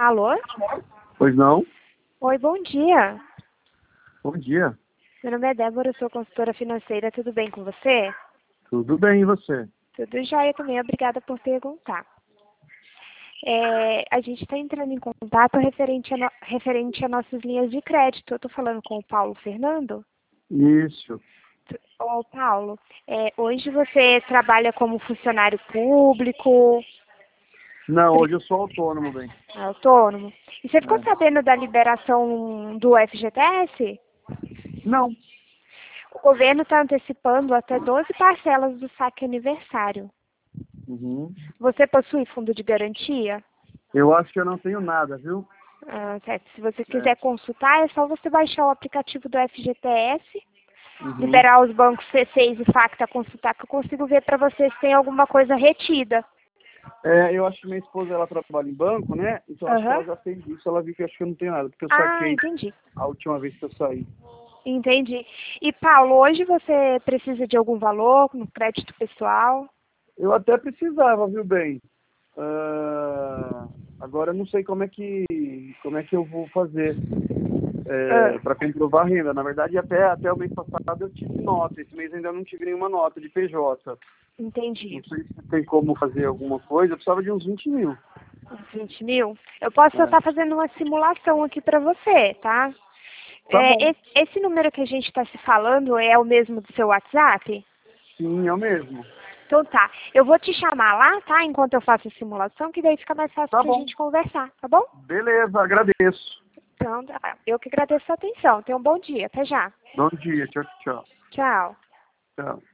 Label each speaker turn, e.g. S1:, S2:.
S1: Alô?
S2: Pois não?
S1: Oi, bom dia.
S2: Bom dia.
S1: Meu nome é Débora, eu sou consultora financeira. Tudo bem com você?
S2: Tudo bem, e você?
S1: Tudo jóia também. Obrigada por perguntar. A gente está entrando em contato referente a nossas linhas de crédito. Eu estou falando com o Paulo Fernando.
S2: Isso.
S1: Ô, Paulo, hoje você trabalha como funcionário público,
S2: Não, hoje eu sou autônomo, bem.
S1: autônomo. E você ficou
S2: É.
S1: sabendo da liberação do FGTS?
S2: Não.
S1: O governo está antecipando até 12 parcelas do saque aniversário.
S2: Uhum.
S1: Você possui fundo de garantia?
S2: Eu acho que eu não tenho nada, viu?
S1: Certo. Se você
S2: É.
S1: quiser consultar, é só você baixar o aplicativo do FGTS,
S2: Uhum.
S1: liberar os bancos C6 e Facta, consultar, que eu consigo ver para você se tem alguma coisa retida.
S2: Eu acho que minha esposa, ela trabalha em banco, né? Então acho que
S1: Aham.
S2: ela já fez isso, ela viu que eu acho que eu não tenho nada, porque eu
S1: Ah,
S2: saquei
S1: entendi.
S2: a última vez que eu saí.
S1: Entendi. E, Paulo, hoje você precisa de algum valor no crédito pessoal?
S2: Eu até precisava, viu, bem? Agora eu não sei como é que eu vou fazer
S1: Ah,
S2: para comprovar a renda. Na verdade, até o mês passado eu tive nota. Esse mês ainda não tive nenhuma nota de PJ.
S1: entendi.
S2: Não sei se tem como fazer alguma coisa. Eu precisava de uns 20 mil.
S1: Uns 20 mil? Eu posso
S2: É.
S1: estar fazendo uma simulação aqui para você, tá?
S2: Tá bom.
S1: Esse número que a gente está se falando é o mesmo do seu WhatsApp?
S2: Sim, é o mesmo.
S1: Então tá. Eu vou te chamar lá, tá? Enquanto eu faço a simulação, que daí fica mais fácil
S2: Tá
S1: pra
S2: bom.
S1: gente conversar, tá bom?
S2: Beleza, agradeço.
S1: Então, tá. Eu que agradeço a atenção. Tenha um bom dia. Até já.
S2: Bom dia. Tchau, tchau.
S1: Tchau.
S2: Tchau.